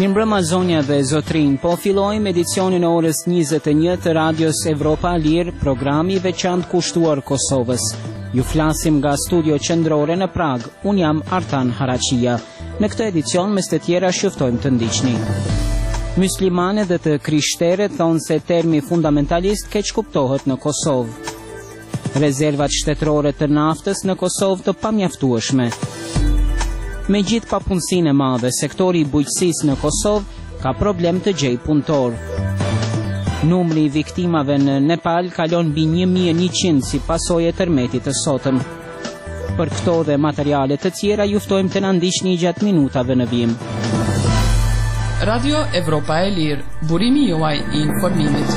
Mirëmbrëma zonja dhe zotrin, po fillojmë edicionin e orës 21 të Radios Evropa Lirë, programi veçantë kushtuar Kosovës. Ju flasim nga studio qendrore në Prag, unë jam Artan Haraqia. Në këtë edicion, mes të tjera, shëftojmë të ndiqni. Muslimane dhe të krishterët thonë se termi fundamentalist keq kuptohet në Kosovë. Rezervat shtetërore të naftës në Kosovë të pamjaftueshme. Me gjithë papunësinë e madhe, sektori i bujqësisë në Kosovë ka problem të gjejë punëtor. Numri i viktimave në Nepal kalon mbi 1100 si pasojë e tërmetit të sotëm. Për këto dhe materiale të tjera ju ftojmë të na ndiqni gjatë minutave në vijim. Radio Evropa e Lirë, burimi juaj i informimit.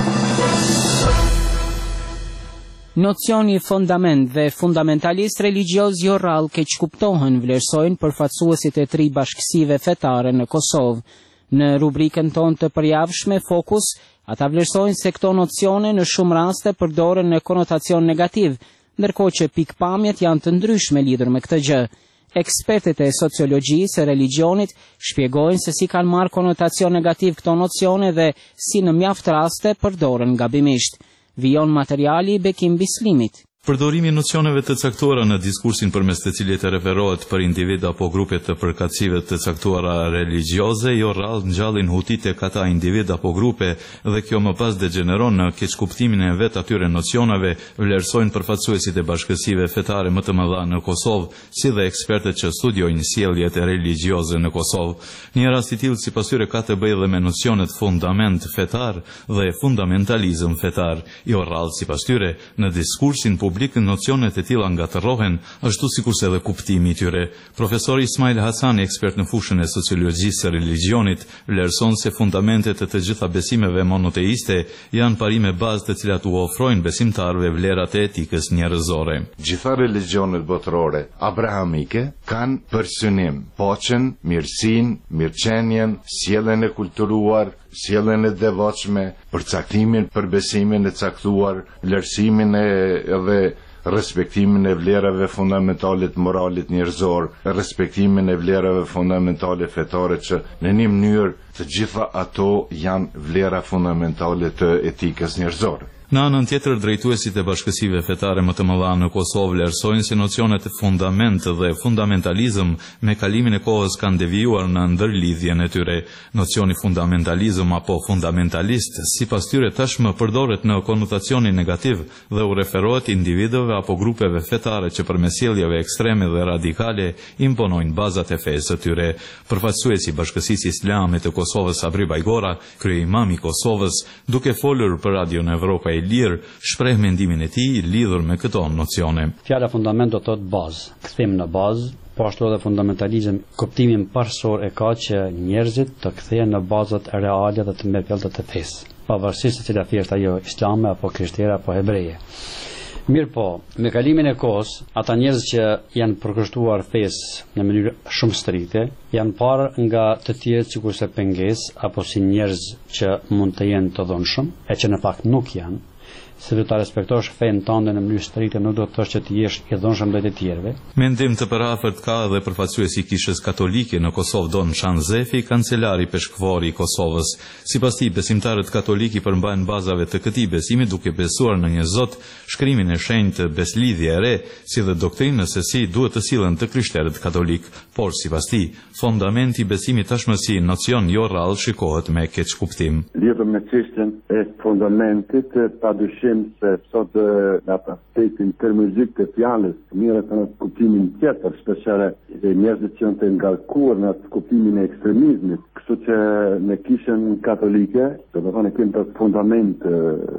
Nocioni fundament dhe fundamentalist religioz jo rrallë keq kuptohen, vlerësojnë përfaqësuesit e 3 bashkësive fetare në Kosovë. Në rubrikën tonë të përjavshme Fokus, ata vlerësojnë se këto nocione në shumë raste përdoren në konotacion negativ, ndërkohë që pikpamjet janë të ndryshme lidhur me këtë gjë. Ekspertët e sociologjisë e religionit shpjegojnë se si kanë marrë konotacion negativ këto nocione dhe si në mjaft raste përdoren gabimisht. Vijon materiali i Bekim Bislimit. Përdorimi i nocioneve të caktuara në diskursin përmes të cilit referohet për individ apo grupe të përkatësive të caktuara religjioze, jo rrallë ngjallin hutit e kata individ apo grupe dhe kjo më pas degeneron në keqkuptimin e vet atyre nocioneve, vlerësojnë përfaqësuesit e bashkësive fetare më të mëdha në Kosovë, si dhe ekspertët që studiojnë sjelljet e religjioze në Kosovë. Një rast i tillë sipas tyre ka të bëjë dhe me nocionet fundament fetar dhe fundamentalizëm fetar, jo rrallë sipas tyre në diskursin publik nocionet e tilla ngatërrohen, ashtu sikurse edhe kuptimi i tyre. Profesori Ismail Hasani, ekspert në fushën e sociologjisë së religionit, vlerëson se fundamentet e të gjitha besimeve monoteiste janë parime bazë të cilat u ofrojnë besimtarëve vlerat e etikës njerëzore. Gjitha religionet botërore abrahamike kanë për synim paqen, mirësinë, mirëqenien, sjelljen e kulturuar, sjelljen e devotshme, përcaktimin për besimin e caktuar, vlerësimin edhe respektimin e vlerave fundamentale të moralit njerëzor, respektimin e vlerave fundamentale fetare që në një mënyrë të gjitha ato janë vlera fundamentale të etikës njerëzore. Në anën tjetër, drejtuesit e bashkësive fetare më të mëdha në Kosovë vlerësojnë se nocionet e fundament dhe fundamentalizëm me kalimin e kohës kanë devijuar në ndërlidhjen e tyre. Nocioni fundamentalizëm apo fundamentalist, sipas tyre tashmë përdoret në konotacionin negativ dhe u referohet individëve apo grupeve fetare që përmes sjelljeve ekstreme dhe radikale imponojnë bazat e fesë së tyre. Përfaqësuesi i Bashkësisë Islame të Kosovës Sabri Bajgora, kryeimam i Kosovës, duke folur për Radion Evropa e Lirë, shpreh mendimin e tij lidhur me këto nocione. Fjala fundament do thotë bazë, kthim në bazë, po ashtu edhe fundamentalizëm kuptimin parsor e ka që njerëzit të kthehen në bazat reale dhe të mërpellta të fesë, pavarësisht se cila fe është ajo islame apo krishtere apo hebreje. Mirë po, me kalimin e kohës, ata njerëz që janë përkushtuar fesë në mënyrë shumë strikte, janë parë nga të tjerë sikurse pengesë apo si njerëz që mund të jenë të dhunshëm, e që në fakt nuk janë, se do ta respektosh fenë tënde në mënyrë strikte nuk do të thosh që të jesh i dhunshëm ndaj të tjerëve. Mendim të përafërt ka edhe përfaqësuesi i Kishës Katolike në Kosovë Don Shanzefi, kancelari peshkvori i Kosovës. Sipas tij, besimtarët katolik i përmbajnë bazave të këtij besimi duke besuar në një Zot, shkrimin e shenjtë, beslidhje e re, si dhe doktrinën se si duhet të sillen të krishterët katolik. Por sipas tij, fundamenti i besimit tashmë si nocion jo rrallë shikohet me keq kuptim. Lidhur me çështjen e fundamentit, padyshim se sot në aspektin terminologjik të fjalës mirë në kuptimin tjetër, shpeshherë njerëzit që janë të ngarkuar në kuptimin e ekstremizmit, kështu që në Kishën Katolike, do të thonë kemi për fundament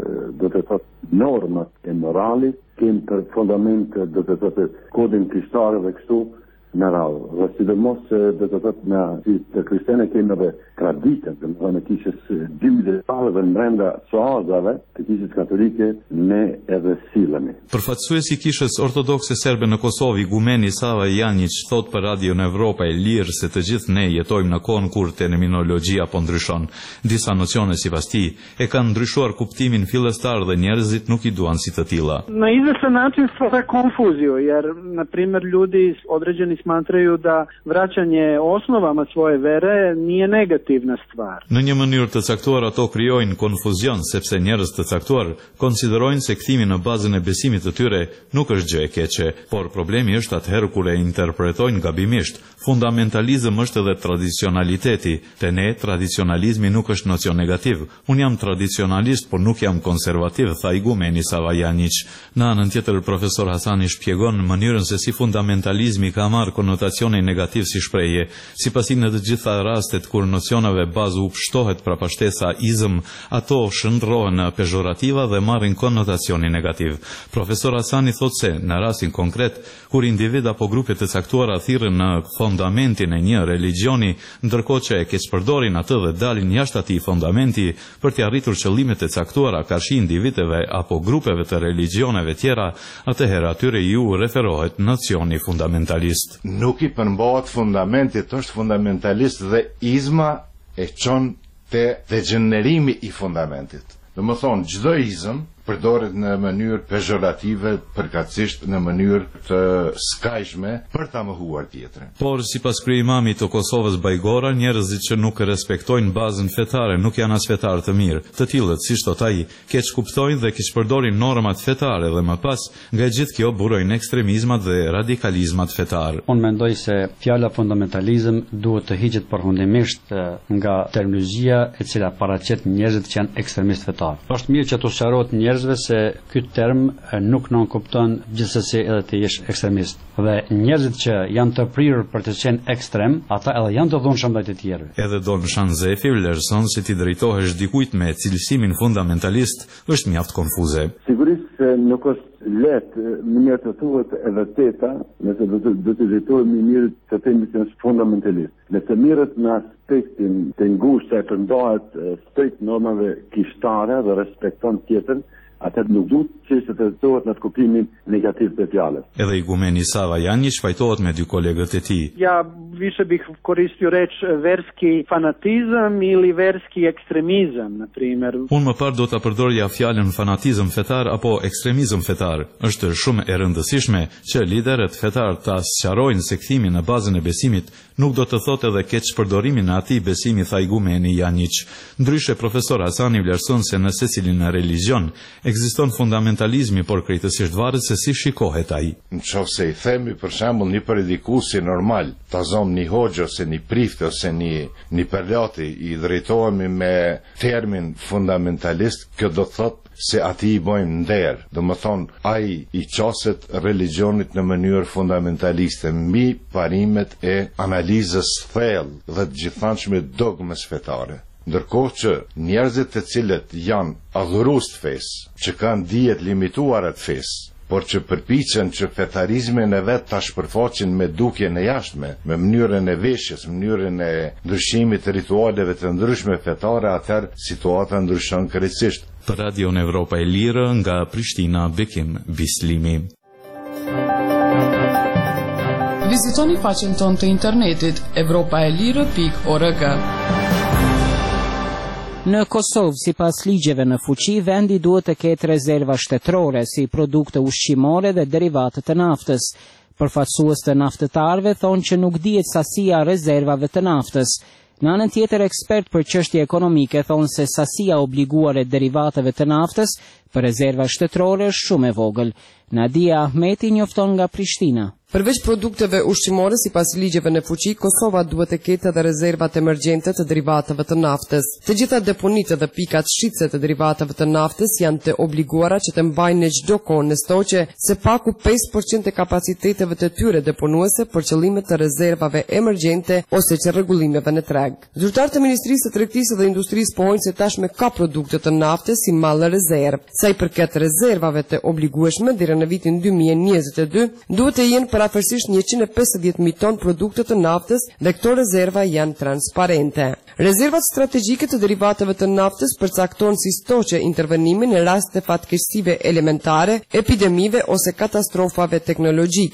do të thotë normat e moralit, kemi për fundament do të thotë kodin krishtar dhe kështu në radhë. Dhe sidomos do të thotë na si të krishterë kemi edhe traditën, do të thonë Kishës gjymtyrore dhe brenda soazave të Kishës Katolike ne edhe sillemi. Përfaqësuesi i Kishës Ortodokse Serbe në Kosovë, igumeni Sava Janjić, thot për Radion Evropa e Lirë se të gjithë ne jetojmë në kohën kur terminologjia po ndryshon. Disa nocione sipas tij e kanë ndryshuar kuptimin fillestar dhe njerëzit nuk i duan si të tilla. Na izvestan način stvara konfuziju, jer na primjer ljudi određeni smatraju da vraćanje osnovama svoje vere nije negativna stvar. Në një mënyrë të caktuar ato krijojnë konfuzion sepse njerëz të caktuar konsiderojnë se kthimi në bazën e besimit të tyre nuk është gjë e keqe, por problemi është atëherë kur e interpretojnë gabimisht. Fundamentalizëm është edhe tradicionaliteti. Te ne, tradicionalizmi nuk është nocion negativ. Unë jam tradicionalist, por nuk jam konservativ, tha igumeni Savajanić. Në anën tjetër, profesor Hasani shpjegon mënyrën se si fundamentalizmi ka marrë konotacione negativ si shprehje, sipasi në të gjitha rastet kur nocioneve bazë u pshtohet prapashtesa izëm, ato shndrohen pejorativa dhe marrin konotacioni negativ. Profesor Hasani thot se në rastin konkret, kur individ apo grupe të caktuara thirrën në fundamentin e një religioni, ndërkohë që e keqpërdorin atë dhe dalin jashtë atij fundamenti për të arritur qëllimet e caktuara karshi individeve apo grupeve të religioneve tjera, atëherë atyre ju referohet nocioni fundamentalist. Nuk i përmbahet fundamentit, është fundamentalist dhe izma e çon te degenerimi i fundamentit. Do të thonë, çdo izëm përdoret në mënyrë pejorative, përkatësisht në mënyrë të skajshme për ta mohuar tjetrin. Por sipas kryemamit të Kosovës Bajgora, njerëzit që nuk respektojnë bazën fetare nuk janë as fetarë të mirë. Të tillët, siç thot ai, keq kuptojnë dhe keq përdorin normat fetare dhe më pas nga gjithë kjo burojnë ekstremizmat dhe radikalizmat fetar. Unë mendoj se fjala fundamentalizëm duhet të hiqet përfundimisht nga terminologjia e cila paraqet njerëzit që janë ekstremistë fetar. Është mirë që të sqarohet njerëzve se ky term nuk nënkupton gjithsesi edhe të jesh ekstremist. Dhe njerëzit që janë të prirur për të qenë ekstrem, ata edhe janë të dhunshëm ndaj të tjerëve. Edhe Don Shanzefi vlerëson se ti drejtohesh dikujt me cilësimin fundamentalist është mjaft konfuze. Sigurisht se nuk është lehtë mënyrë të thuhet e vërteta, nëse do të drejtohemi mirë të themi se është fundamentalist. Nëse mirët në aspektin të ngushtë e përndohet strikt normave kishtare dhe respekton tjetrin, atëherë nuk duhet që të trajtohet në kuptimin negativ të fjalës. Edhe igumeni Savajanić fajtohet me dy kolegët e tij. Ja više bih koristio reč verski fanatizam ili verski ekstremizam, na primjer. Unë më parë do ta përdorja fjalën fanatizëm fetar apo ekstremizëm fetar. Është shumë e rëndësishme që liderët fetar ta sqarojnë se kthimi në bazën e besimit nuk do të thotë edhe keq përdorimin e atij besimi, tha igumeni Janić. Ndryshe, profesor Hasani vlerëson se në secilin religjion ekziston fundamentalizmi, por krejtësisht varet se si shikohet ai. Nëse i themi për shembull një predikuesi normal, ta zom një hoxhë ose një prift ose një përlati, i drejtohemi me termin fundamentalist, kjo do të thotë se ati i bojmë nder. Do më thonë, ai i qaset religionit në mënyrë fundamentaliste mbi parimet e analizës thellë dhe të gjithanshme dogmës fetare. Ndërkohë që njerëzit të cilët janë adhurues të fesë, që kanë dijet limituara të fesë, por që përpiqen që fetarizmin e vet ta shpërfaqin me dukjen e jashtme, me mënyrën e veshjes, mënyrën e ndryshimit të ritualeve të ndryshme fetare, atëherë situata ndryshon krejtësisht. Për Radion Evropa e Lirë nga Prishtina, Bekim Bislimi. Vizitoni faqen tonë të internetit europaelire.org. Në Kosovë, sipas ligjeve në fuqi, vendi duhet të ketë rezerva shtetërore si produkte ushqimore dhe derivate të naftës. Përfaqësues të naftëtarëve thonë që nuk dihet sasia e rezervave të naftës. Në anën tjetër, ekspert për çështje ekonomike thonë se sasia obliguar e derivateve të naftës për rezerva shtetërore është shumë e vogël. Nadia Ahmeti njofton nga Prishtina. Përveç produkteve ushqimore, sipas ligjeve në fuqi, Kosova duhet të ketë edhe rezervat emergjente të derivateve të naftës. Të gjitha deponitë dhe pikat shitse të derivateve të naftës janë të obliguara që të mbajnë në çdo kohë në stoqe se paku 5% e kapaciteteve të tyre deponuese për qëllime të rezervave emergjente ose që rregullimeve në treg. Zyrtarët e Ministrisë së Tregtisë dhe Industrisë pohojnë se tashme ka produkte të naftës si mall rezervë. Sa i përket rezervave të obligueshme deri në vitin 2022, duhet të jenë parafërsisht 150.000 ton produkte të naftës dhe këto rezerva janë transparente. Rezervat strategjike të derivateve të naftës përcaktojnë si stoqe intervenimin në rast të fatkeqësive elementare, epidemive ose katastrofave teknologjike.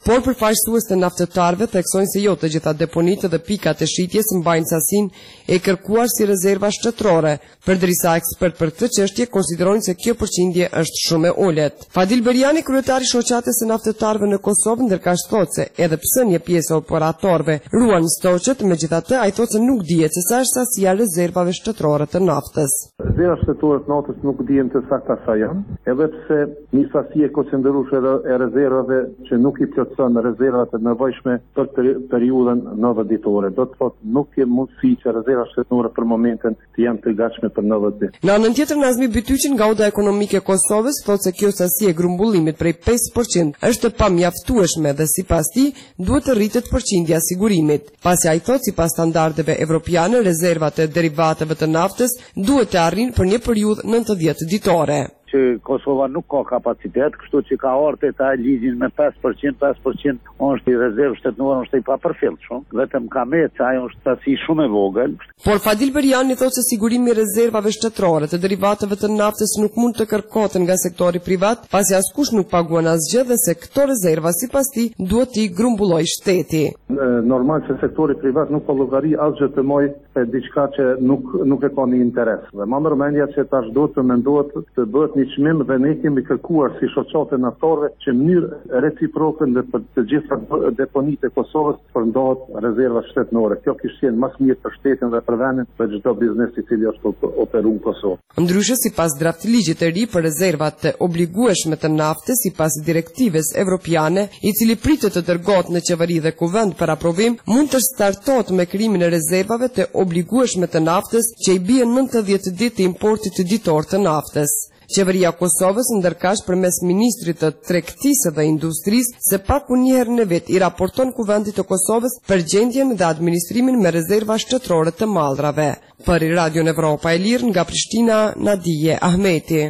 por përfaqësues të naftëtarëve theksojnë se jo të gjitha deponitë dhe pikat e shitjes mbajnë sasinë e kërkuar si rezerva shtetërore, përderisa ekspert për këtë çështje konsiderojnë se kjo përqindje është shumë e ulët. Fadil Beriani, kryetari i shoqatës së naftëtarëve në Kosovë, ndërkaq thotë se edhe pse një pjesë e operatorëve ruan stoqet, megjithatë ai thotë se nuk dihet se sa është sasia e rezervave shtetërore të naftës. Rezervat shtetërore të naftës nuk dihen të sakta sa janë, edhe pse një sasi e konsiderueshme e rezervave që nuk i plotson rezervat e nevojshme për periudhën 90 ditore. Do të thotë nuk ke mundësi që rezervat shtetërore për momentin të janë të gatshme për 90 ditë. Në anën tjetër, Nazmi Bytyqi nga Oda Ekonomike e Kosovës thotë se kjo sasi e grumbullimit prej 5% është pamjaftueshme dhe sipas tij duhet të rritet përqindja e sigurimit. Pasi ai thotë sipas standardeve evropiane, rezervat e derivateve të naftës duhet të arrijnë për një periudhë 90 ditore. Që Kosova nuk ka kapacitet, kështu që ka ardhur ta ligjin me 5% është i rezervë shtetërore, është i papërfillshëm shumë, vetëm ka me që ajo është sasi shumë e vogël. Por Fadil Beriani thotë se sigurimi i rezervave shtetërore të derivateve të naftës nuk mund të kërkohet nga sektori privat, pasi askush nuk paguan asgjë dhe se këto rezerva sipas tij duhet t'i grumbullojë shteti. Normal që sektori privat nuk po llogari asgjë të moj për diçka që nuk e ka një interes. Dhe më ndërmendja që tash duhet të mendohet të bëhet një çmim dhe ne kemi kërkuar si shoqatë naftorëve që në mënyrë reciproke dhe për të gjitha deponitë e Kosovës përndohet rezerva shtetërore. Kjo kishte qenë më mirë për shtetin dhe për vendin për çdo biznes i cili është operuar në Kosovë. Ndryshe, sipas draftligjit të ri për rezervat të obligueshme të naftës, sipas direktives evropiane, i cili pritet të dërgohet në qeveri dhe kuvend për aprovim, mund të startohet me krijimin e rezervave të obligueshme të naftës që i bien 90 ditë të importit ditor të naftës. Qeveria e Kosovës ndërkaq përmes ministrit të tregtisë dhe industrisë se pak unë herë në vit i raporton kuvendit të Kosovës për gjendjen dhe administrimin me rezerva shtetërore të mallrave. Për Radio Evropa e Lirë nga Prishtina, Nadije Ahmeti.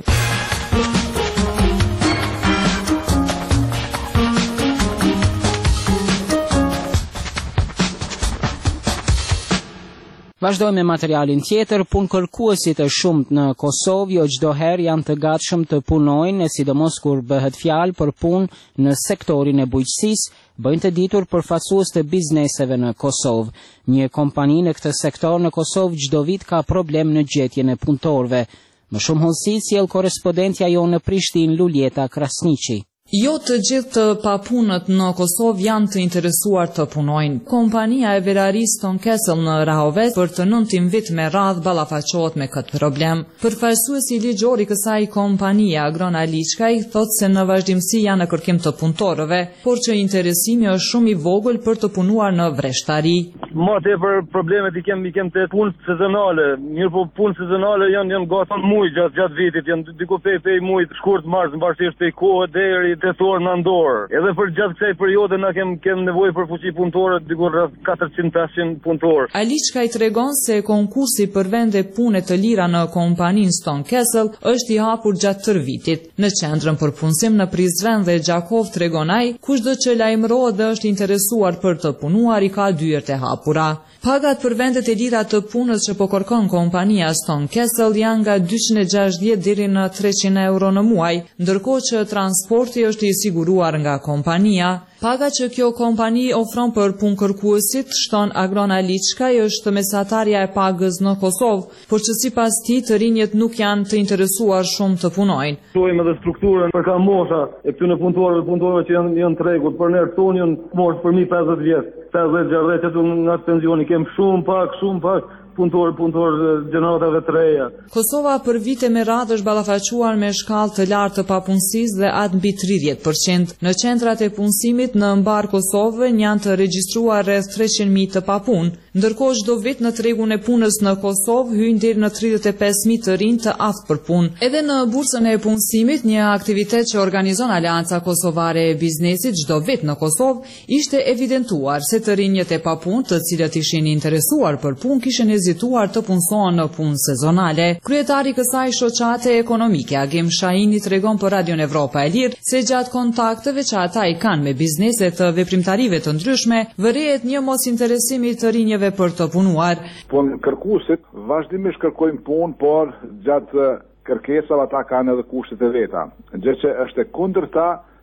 Vazhdojmë me materialin tjetër. Punëkërkuesit e shumt në Kosovë jo çdo herë janë të gatshëm të punojnë, sidomos kur bëhet fjalë për punë në sektorin e bujqësisë, bëjnë të ditur përfaqësues të bizneseve në Kosovë. Një kompani në këtë sektor në Kosovë çdo vit ka problem në gjetjen e punëtorëve. Më shumë hollësi sjell korrespondentja jonë në Prishtinë, Luljeta Krasniqi. Jo të gjithë të papunët në Kosovë janë të interesuar të punojnë. Kompania e verarisë Stone Castle në Rahovec për të 9 vit me radhë ballafaqohet me këtë problem. Përfaqësuesi ligjor i kësaj kompanie, Agrona Liçkaj, thotë se në vazhdimsi janë në kërkim të punëtorëve, por që interesimi është shumë i vogël për të punuar në vreshtari. Më tepër problemet i kem të punë sezonale. Mirë po punë sezonale janë gati muj gjatë vitit, janë diku pej muj shkurt mars, mbarsisht pej kohë deri tetor në ndorë. Edhe për gjatë kësaj periode na kem nevojë për fuqi punëtore, diku rreth 400-500 punëtorë. Aliçka i tregon se konkursi për vende pune të lira në kompaninë Stone Castle është i hapur gjatë tërë vitit. Në qendrën për punësim në Prizren dhe Gjakov tregon ai, kushdo që lajmërohet dhe është interesuar për të punuar i ka dyert e hapura. Pagat për vendet e lira të punës që po kërkon kompania Stone Castle janë nga 260 deri në 300 euro në muaj, ndërkohë që transporti është i siguruar nga kompania. Paga që kjo kompani ofron për punëkërkuesit, shton Agrona Liçkaj, është mesatarja e pagës në Kosovë, por që sipas tij të rinjët nuk janë të interesuar shumë të punojnë. Shohim edhe strukturën për ka mosha e këtyre punëtorëve që janë të rregullt, për ne tonë janë moshë për 50 vjet, 50-60 nga pensioni kem shumë pak punëtor gjeneratave të reja. Kosova për vite me radhë është ballafaquar me shkallë të lartë të papunësisë dhe atë mbi 30%. Në qendrat e punësimit në mbar Kosovën janë të regjistruar rreth 300.000 të papunë, ndërkohë çdo vit në tregun e punës në Kosovë hyjnë deri në 35.000 të rinj të aftë për punë. Edhe në bursën e punësimit, një aktivitet që organizon Aleanca Kosovare e Biznesit çdo vit në Kosovë, ishte evidentuar se të rinjët e papunë, të cilët ishin interesuar për punë, kishin hezituar të punësohen në punë sezonale. Kryetari kësaj shoqate ekonomike, Agim Shahini, tregon për Radio Evropa e Lirë se gjatë kontakteve që ata i kanë me bizneset të veprimtarive të ndryshme, vërehet një mosinteresimi të rinjëve për të punuar. Kërkuesit vazhdimisht kërkojnë punë, por gjatë kërkesave ata kanë edhe kushtet e veta. Gjë që është e kundërta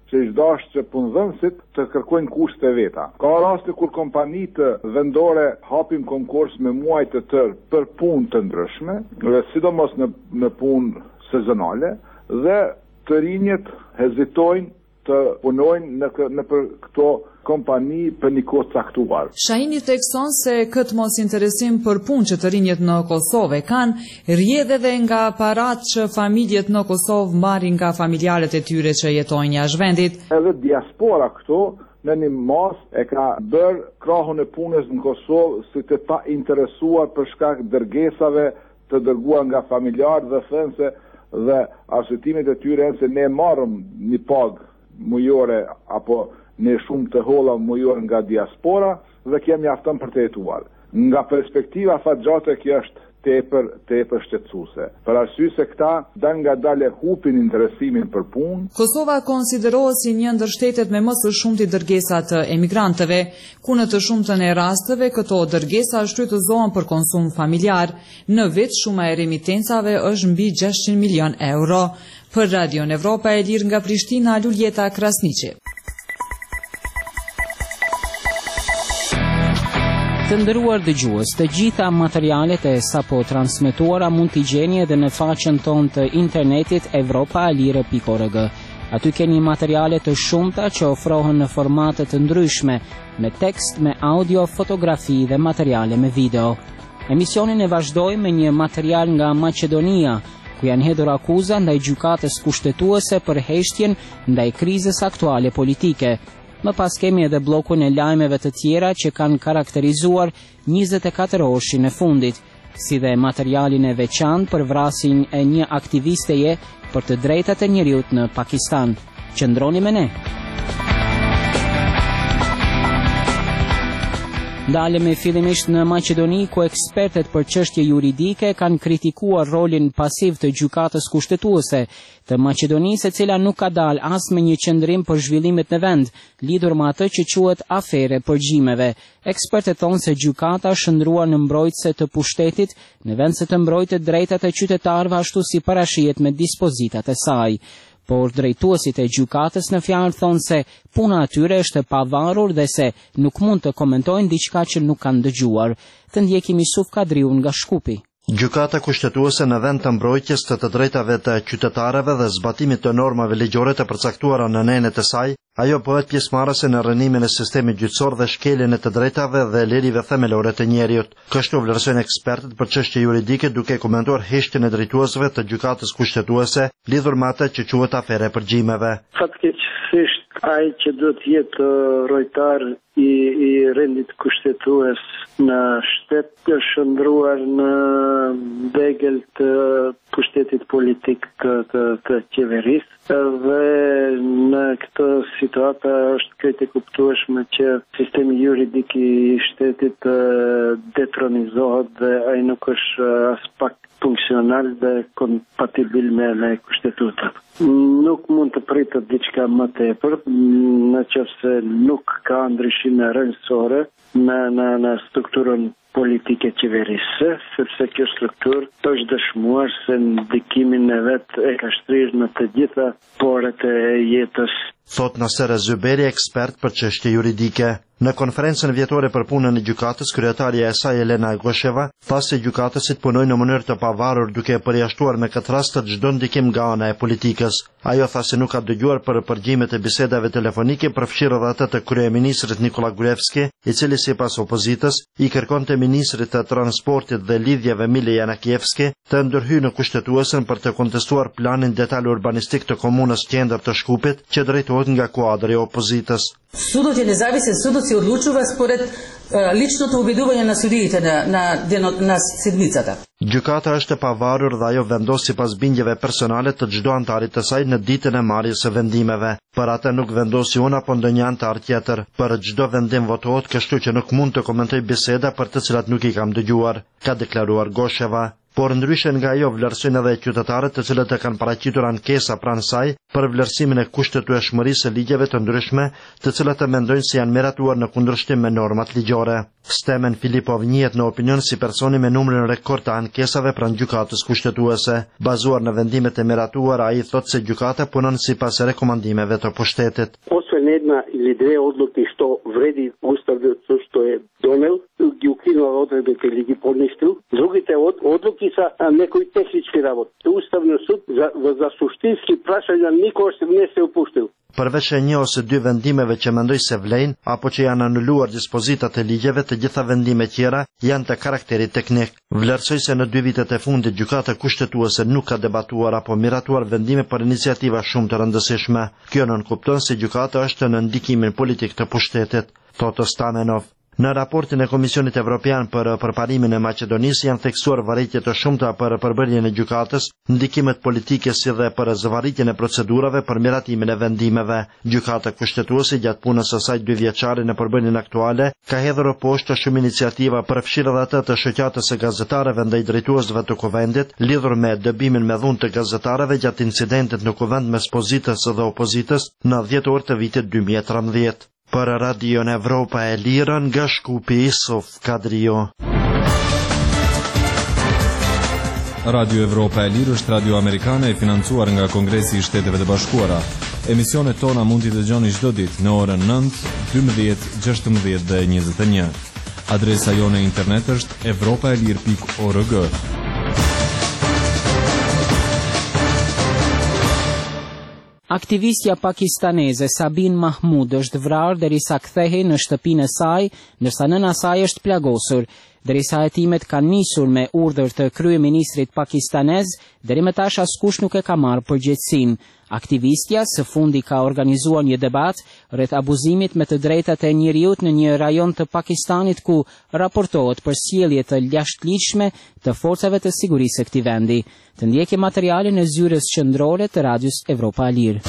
që është dashur që punëdhënësit të kërkojnë kushte veta. Ka raste kur kompanitë vendore hapin konkurs me muaj të tërë për punë të ndryshme, dhe sidomos në punë sezonale, dhe të rinjët hezitojnë të punojnë në për këto kompani për një kohë caktuar. Shahini thekson se këtë mos interesim për punë që të rinjët në Kosovë kanë rrjedhë edhe nga paratë që familjet në Kosovë marrin nga familjarët e tyre që jetojnë jashtë vendit. Edhe diaspora këto në një mas e ka bërë krahun e punës në Kosovë si të pa interesuar për shkak dërgesave të dërguar nga familjarë dhe thënëse dhe arsyetimit e tyre se ne marrëm një pagë mujore apo në shumë të holla mujore nga diaspora dhe kemi mjafton për të jetuar. Nga perspektiva fatgjate kjo është tepër shqetësuese. Për arsye se këta dalë hupin interesimin për punë. Kosova konsiderohet si një ndër shtetet me më së shumti dërgesa të emigrantëve, ku në të shumtën e rasteve këto dërgesa shfrytëzohen për konsum familjar. Në vit shuma e remitencave është mbi 600 milion euro. Për Radion Evropa e Lirë nga Prishtina, Luljeta Krasniqi. Të nderuar dëgjues, të gjitha materialet e sapo transmetuara mund t'i gjeni edhe në faqen tonë të internetit evropaalire.org. Aty keni materiale të shumta që ofrohen në formate të ndryshme, me tekst, me audio, fotografi dhe materiale me video. Emisionin e vazhdojmë me një material nga Maqedonia, ku janë hedhur akuza ndaj gjykatës kushtetuese për heshtjen ndaj krizës aktuale politike. Më pas kemi edhe blokun e lajmeve të tjera që kanë karakterizuar 24 orëshin e fundit, si dhe materialin e veçantë për vrasjen e një aktivisteje për të drejtat e njerëzit në Pakistan. Qëndroni me ne. Ndalemi fillimisht në Maqedoni, ku ekspertet për çështje juridike kanë kritikuar rolin pasiv të gjykatës kushtetuese të Maqedonisë, e cila nuk ka dalë as me një qendrim për zhvillimet në vend, lidhur me atë që quhet afere përgjimeve. Ekspertet thonë se gjykata shndruar në mbrojtëse të pushtetit, në vend se të mbrojtë drejtat e qytetarëve ashtu si parashihet me dispozitat e saj. Por drejtuesit e gjykatës në fjalë thonë se puna atyre është e pavarur dhe se nuk mund të komentojnë diçka që nuk kanë dëgjuar. Të ndjekim Yusuf Kadriun nga Shkupi. Gjykata kushtetuese në vend të mbrojtjes të drejtave të qytetarëve dhe zbatimit të normave ligjore të përcaktuara në nenet e saj, ajo bëhet pjesëmarrëse në rënimin e sistemit gjyqësor dhe shkeljen e të drejtave dhe lirive themelore të njerëzit. Kështu vlerësojnë ekspertët për çështje juridike duke komentuar heshtjen e drejtuesve të gjykatës kushtetuese lidhur me atë që quhet afere përgjimeve. Fatkeqësisht ai që do të jetë rojtar i rendit kushtetues në shtet të shndruar në degel të pushtetit politik të qeverisë dhe në këtë situatë është krejt e kuptueshme që sistemi juridik i shtetit detronizohet dhe ai nuk është as pak funksional dhe kompatibil me kushtetutën. Nuk mund të pritet diçka më tepër, nëse nuk ka ndryshime rrënjësore në strukturën politike qeverisë, sepse kjo strukturë është dëshmuar se ndikimin e vet e ka shtrirë në të gjitha porët e jetës. Thot Naser Zyberi, ekspert për çështje juridike. Në konferencën vjetore për punën e gjykatës, kryetaria e saj Elena Gosheva tha se gjykatësit punojnë në mënyrë të pavarur duke përjashtuar me këtë rast çdo ndikim nga ana e politikës. Ajo tha se nuk ka dëgjuar për përgjimet e bisedave telefonike, përfshirë edhe atë të kryeministrit Nikola Gruevski, i cili sipas opozitës i kërkonte ministrit të transportit dhe lidhjeve Mile Janakievski të ndërhyjë në kushtetuesen për të kontestuar planin detaj urbanistik të komunës Qendër të Shkupit, që drejtohet nga kuadri i opozitës. Судът е независен, судът се отлучува според личното убедување на судиите на седмицата. Gjykata është e pavarur dhe ajo vendos sipas bindjeve personale të çdo antarit të saj në ditën e marrjes së vendimeve. Për atë nuk vendosi unë apo ndonjë antar tjetër. Për çdo vendim votohet, kështu që nuk mund të komentoj biseda për të cilat nuk i kam dëgjuar, ka deklaruar Gosheva. por ndryshe nga ajo vlerësojnë edhe qytetarët të cilët e kanë paraqitur ankesa pranë saj për vlerësimin e kushtetueshmërisë së ligjeve të ndryshme, të cilat e mendojnë se janë miratuar në kundërshtim me normat ligjore. Stemen Filipov njihet në opinion si personi me numrin rekord të ankesave pranë gjykatës kushtetuese. Bazuar në vendimet e miratuara, ai thotë se gjykata punon sipas rekomandimeve të pushtetit. Освен една или две одлуки што вреди уставот што е донел, ги укинува одредбите или ги понистил. Другите одлуки са некои технички работи. Уставниот суд за суштински прашања никогаш не се упуштил. Përveç e një ose dy vendimeve që mendoj se vlejnë, apo që janë anuluar dispozitat e ligjeve, të gjitha vendime tjera janë të karakteri teknik. Vlerësoj se në 2 vitet e fundit gjykata kushtetuese nuk ka debatuar apo miratuar vendime për iniciativa shumë të rëndësishme. Kjo nënkupton se gjykata është në ndikimin politik të pushtetit, thotë Stamenov. Në raportin e Komisionit Evropian për përparimin e Maqedonisë janë theksuar varritje të shumta për përbërjen e gjykatës, ndikimet politike si dhe për zvarritjen e procedurave për miratimin e vendimeve. Gjykata kushtetuese gjatë punës së saj 2 vjeçare në përbërjen aktuale ka hedhur poshtë shumë iniciativa përfshirë edhe atë të shoqatës së gazetarëve ndaj drejtuesve të kuvendit, lidhur me dëbimin me dhunë të gazetarëve gjatë incidentit në kuvend mes pozitës dhe opozitës në 10 orë të vitit 2013. Për Radion Evropa e Lirë nga Shkupi Isuf Kadrio. Radio Evropa e Lirë është radio amerikane e financuar nga Kongresi i Shteteve të Bashkuara. Emisionet tona mund t'i dëgjoni çdo ditë në orën 9, 12, 16 dhe 21. Adresa jone internet është europaelir.org. Aktivistja pakistaneze Sabin Mahmud është vrarë derisa kthehej në shtëpinë e saj, ndërsa nëna saj është plagosur. Derisa hetimet kanë nisur me urdhër të kryeministrit pakistanez, deri më tash askush nuk e ka marrë përgjegjësinë. Aktivistja së fundi ka organizuar një debat rreth abuzimit me të drejtat e njeriut në një rajon të Pakistanit ku raportohet për sjellje të jashtëligjshme të forcave të sigurisë së këtij vendi. Të ndjekë materialin e zyrës qendrore të Radios Evropa e Lirë.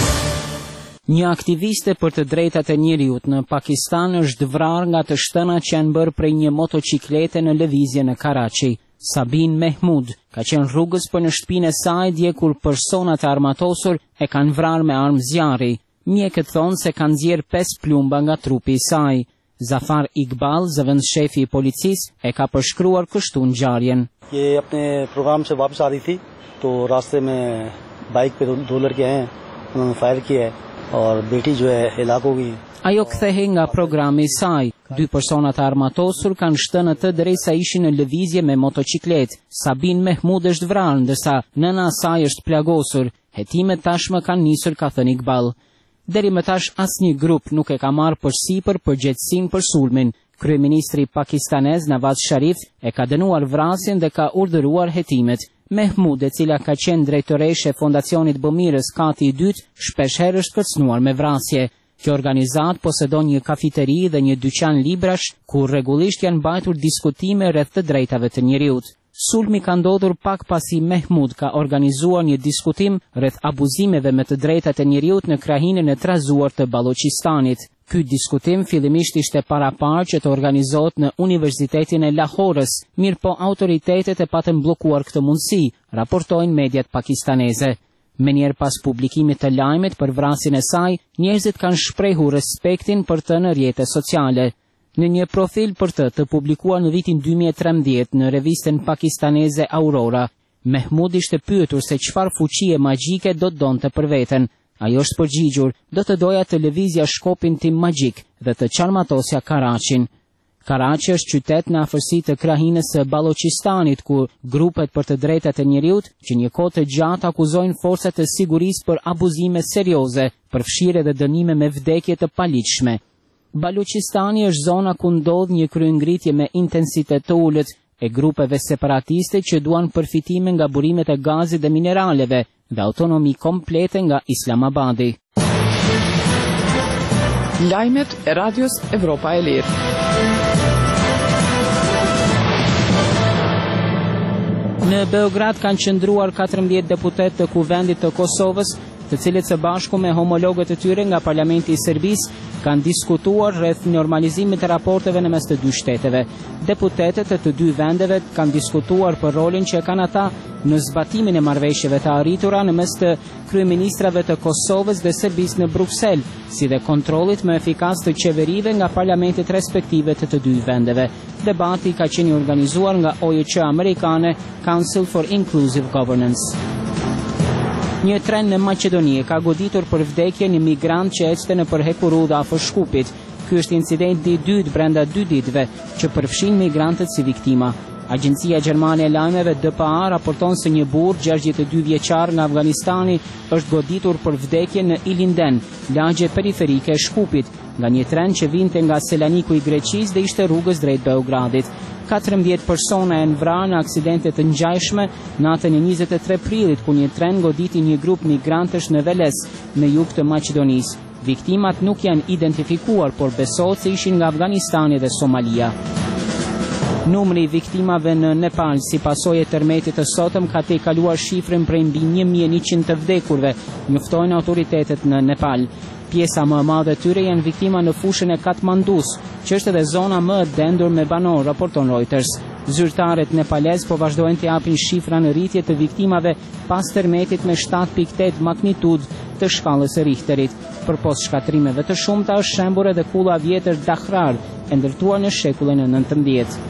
Një aktiviste për të drejtat e njeriut në Pakistan është vrarë nga të shtënat që janë bërë prej një motociklete në lëvizje në Karachi. Sabin Mahmud ka qenë rrugës për në shtëpinë e saj dje kur personat e armatosur e kanë vrarë me armë zjarri. Mjekët thonë se kanë nxjerrë 5 plumba nga trupi i saj. Zafar Iqbal, zëvendëshefi i policisë, e ka përshkruar kështu ngjarjen. ये अपने प्रोग्राम से वापस आ रही थी तो रास्ते में बाइक पे 2 लड़के हैं, उन्होंने फायर किया है और बेटी जो है हिलाक हो गई. Ajo kthehej nga programi i saj. 2 personat armatosur kanë shtënë të derisa ishin në lëvizje me motocikletë. Sabin Mahmud është vrarë, ndërsa nëna e saj është plagosur. Hetimet tashmë kanë nisur, ka thënë Iqbal. Deri më tash asnjë grup nuk e ka marrë përsipër përgjegjësinë për sulmin. Kryeministri pakistanez Nawaz Sharif e ka dënuar vrasjen dhe ka urdhëruar hetimet. Mahmud, e cila ka qenë drejtoreshe e Fondacionit Bëmirës Kati i dytë, shpeshherë është kërcënuar me vrasje. Kjo organizat posedon një kafiteri dhe një dyqan librash, ku rregullisht janë mbajtur diskutime rreth të drejtave të njeriut. Sulmi ka ndodhur pak pasi Mahmud ka organizuar një diskutim rreth abuzimeve me të drejtat e njeriut në krahinën e trazuar të Ballochistanit. Ky diskutim fillimisht ishte parapar që të organizohet në Universitetin e Lahorës, mirë po autoritetet e patën bllokuar këtë mundësi, raportojnë mediat pakistaneze. Menjëherë pas publikimit të lajmit për vrasjen e saj, njerëzit kanë shprehur respektin për të në rrjete sociale. Në një profil për të publikuar në vitin 2013 në revistën pakistaneze Aurora, Mahmud ishte pyetur se çfarë fuqie magjike do të donte për veten. Ajo është përgjigjur, do të doja të lëvizja shkopin tim magjik dhe të qarmatosja Karachin. Karachi është qytet në afërsi të krahinës së Ballochistanit, ku grupet për të drejtat e njeriut që një kohë të gjatë akuzojnë forcat e sigurisë për abuzime serioze, përfshirje dhe dënime me vdekje të paligjshme. Ballochistani është zona ku ndodh një kryengritje me intensitet të ulët e grupeve separatiste që duan përfitime nga burimet e gazit dhe mineraleve dhe autonomi komplete nga Islamabadi. Lajmet e Radios Evropa e Lirë. Në Beograd kanë qëndruar 14 deputet të Kuvendit të Kosovës të cilët së bashku me homologët e tyre nga Parlamenti i Serbisë kanë diskutuar rreth normalizimit të raporteve në mes të dy shteteve. Deputetët e të dy vendeve kanë diskutuar për rolin që kanë ata në zbatimin e marrëveshjeve të arritura në mes të kryeministrave të Kosovës dhe Serbisë në Bruksel, si dhe kontrollit më efikas të qeverive nga parlamentet respektive të të dy vendeve. Debati ka qenë organizuar nga OJC amerikane, Council for Inclusive Governance. Një tren në Maqedoni ka goditur për vdekje një migrant që ecte në përhekurudh afër Shkupit. Ky është incidenti i dytë brenda 2 ditëve që përfshin migrantët si viktima. Agjencia Gjermane e Lajmeve DPA raporton se një burr 62 vjeçar nga Afganistani është goditur për vdekje në Ilinden, lagje periferike e Shkupit, nga një tren që vinte nga Selaniku i Greqisë dhe ishte rrugës drejt Beogradit. 14 persona janë vrarë në aksidente të ngjashme natën e 23 prillit, ku një tren goditi një grup migrantësh në Veles, në jug të Maqedonisë. Viktimat nuk janë identifikuar, por besohet se ishin nga Afganistani dhe Somalia. Numri i viktimave në Nepal si pasojë e tërmetit të sotëm ka tejkaluar shifrën prej mbi 1100 të vdekurve, njoftojnë autoritetet në Nepal. Pjesa më e madhe e tyre janë viktima në fushën e Katmandus, që është edhe zona më e dendur me banor, raporton Reuters. Zyrtarët nepalez po vazhdojnë të japin shifra në rritje të viktimave pas tërmetit me 7.8 magnitudë të shkallës së Richterit. Përpos shkatrimeve të shumta është shembur edhe kulla vjetër Dahrar, e ndërtuar në shekullin e 19.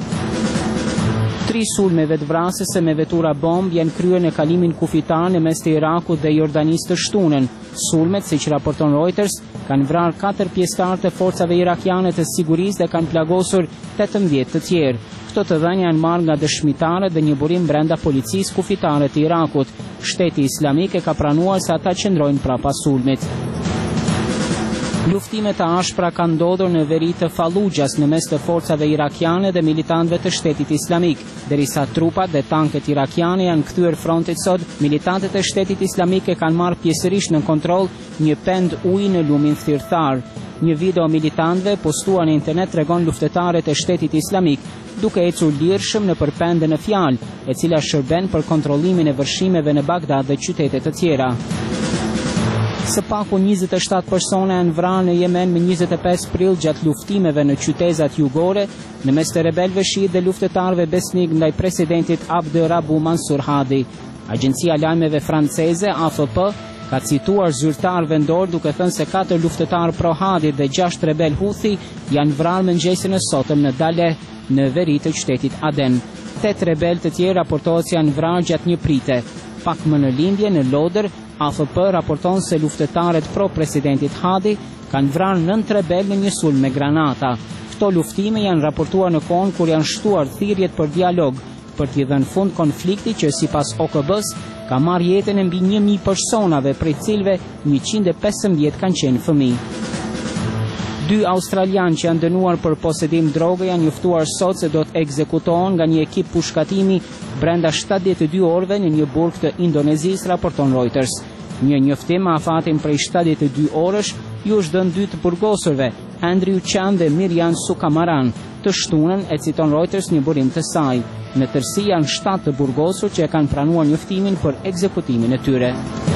3 sulme vetvrasëse me vetura bomb janë kryer në kalimin kufitar në mes të Irakut dhe Jordanisë të shtunën. Sulmet, siç raporton Reuters, kanë vrarë 4 pjesëtarë të forcave irakiane të sigurisë dhe kanë plagosur 18 të tjerë. Këto të dhënia janë marrë nga dëshmitarët dhe një burim brenda policisë kufitare të Irakut. Shteti Islamik e ka pranuar se ata qëndrojnë prapa sulmit. Luftime të ashpra kanë ndodhur në veri të Fallujas në mes të forcave irakiane dhe militantëve të Shtetit Islamik. Derisa trupat dhe tanket irakiane janë kthyer frontit sot, militantët e Shtetit Islamik e kanë marrë pjesërisht në kontroll një pend uji në lumin thirrthar. Një video militantëve postuar në internet tregon luftëtarët e Shtetit Islamik duke ecur lirshëm në përpendën e fjalë, e cila shërben për kontrollimin e vërshimeve në Bagdad dhe qytete të tjera. Së paku 27 persona janë vrarë në Yemen me 25 prill gjatë luftimeve në qytetat jugore në mes të rebelëve shiit dhe luftëtarëve besnik ndaj presidentit Abderabu Mansur Hadi. Agjencia e lajmeve franceze AFP ka cituar zyrtar vendor duke thënë se 4 luftëtarë pro Hadi dhe 6 rebel Houthi janë vrarë mëngjesin e sotëm në Daleh, në veri të qytetit Aden. 8 rebel të tjerë raportohet se janë vrarë gjatë një prite. Pak më në lindje në Lodër, AFP raporton se luftëtarët pro presidentit Hadi kanë vrarë 9 rebel në një sulm me granata. Këto luftime janë raportuar në kohën kur janë shtuar thirrjet për dialog, për t'i dhënë fund konflikti që sipas OKB-s ka marrë jetën e mbi 1000 personave, prej cilëve 115 kanë qenë fëmijë. 2 australianë që janë dënuar për posedim droge janë njoftuar sot se do të ekzekutohen nga një ekip pushkatimi brenda 72 orëve në një burg të Indonezisë, raporton Reuters. Një njoftim me afatin prej 72 orësh ju është dhënë 2 të burgosurve, Andrew Chan dhe Miriam Sukamaran, të shtunën, e citon Reuters një burim të saj. Në tërësi janë 7 të burgosur që e kanë pranuar njoftimin për ekzekutimin e tyre.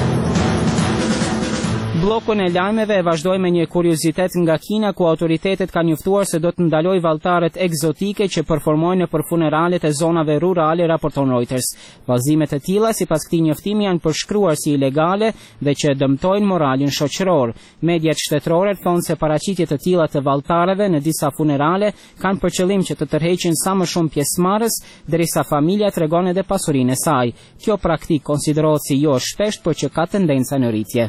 Bllokun e lajmeve e vazhdoi me një kuriozitet nga Kina, ku autoritetet kanë njoftuar se do të ndalojë vallëtarët egzotike që performojnë për funeralet e zonave rurale, raporton Reuters. Vallëzimet e tilla sipas këtij njoftimi janë përshkruar si ilegale dhe që dëmtojnë moralin shoqëror. Mediat shtetërore thonë se paraqitjet e tilla të vallëtarëve në disa funerale kanë për qëllim që të tërheqin sa më shumë pjesëmarrës, derisa familja tregon edhe pasurinë e saj. Kjo praktikë konsiderohet si jo e shpeshtë, por që ka tendenca në rritje.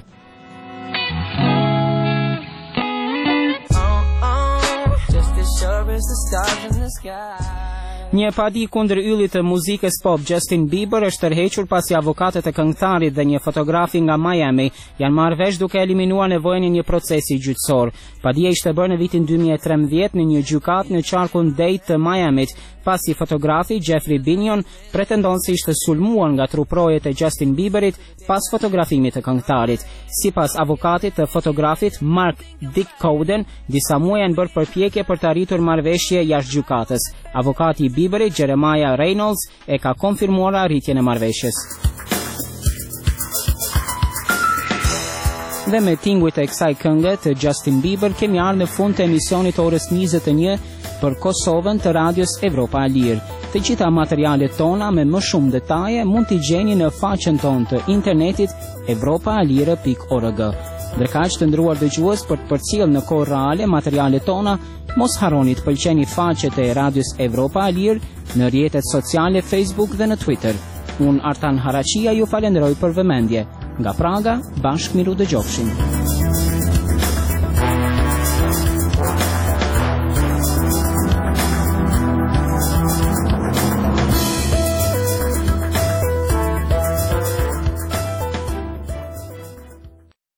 Një padi kundër yllit të muzikës pop Justin Bieber është tërhequr pasi avokatët e këngëtarit dhe një fotografi nga Miami janë marrë vesh duke eliminuar nevojën e një procesi gjyqësor. Padia ishte bërë në vitin 2013 në një gjykatë në qarkun Dade të Miamit, pasi fotografi Jeffrey Binion pretendon se ishte sulmuar nga truprojet e Justin Bieberit pas fotografimit të këngëtarit. Sipas avokatit të fotografit Mark Dick Cowden, disa muaj janë bërë përpjekje për të arritur marrëveshje jashtë gjykatës. Avokati i Bieberit, Jeremiah Reynolds, e ka konfirmuar arritjen e marrëveshjes. Dhe me tinguit e kësaj këngë të Justin Bieber kemi ardhur në fund të emisionit orës 21 për Kosovën të Radios Evropa e Lirë. Të gjitha materialet tona me më shumë detaje mund t'i gjeni në faqen tonë të internetit evropaalire.org. Ndërkaq të ndruar dëgjues, për të përcjellë në kohë reale materialet tona, mos harroni të pëlqeni faqet e Radios Evropa e Lirë në rrjetet sociale Facebook dhe në Twitter. Unë Artan Haraqia ju falenderoj për vëmendje. Nga Praga, bashkë miru dëgjofshim.